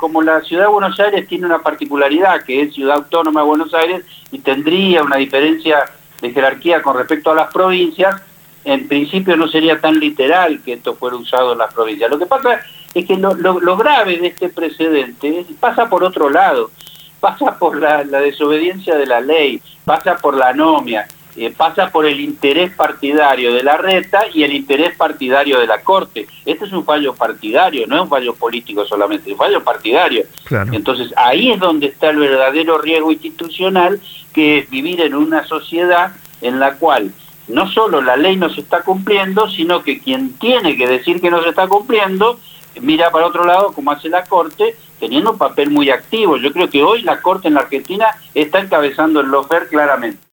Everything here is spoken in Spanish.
como la Ciudad de Buenos Aires tiene una particularidad, que es Ciudad Autónoma de Buenos Aires, y tendría una diferencia de jerarquía con respecto a las provincias, en principio no sería tan literal que esto fuera usado en las provincias. Lo que pasa es que lo grave de este precedente pasa por otro lado, pasa por la desobediencia de la ley, pasa por la anomia, pasa por el interés partidario de la reta y el interés partidario de la Corte. Este es un fallo partidario, no es un fallo político solamente, es un fallo partidario. Claro. Entonces ahí es donde está el verdadero riesgo institucional, que es vivir en una sociedad en la cual no solo la ley no se está cumpliendo, sino que quien tiene que decir que no se está cumpliendo mira para otro lado, como hace la Corte, teniendo un papel muy activo. Yo creo que hoy la Corte en la Argentina está encabezando el lawfare claramente.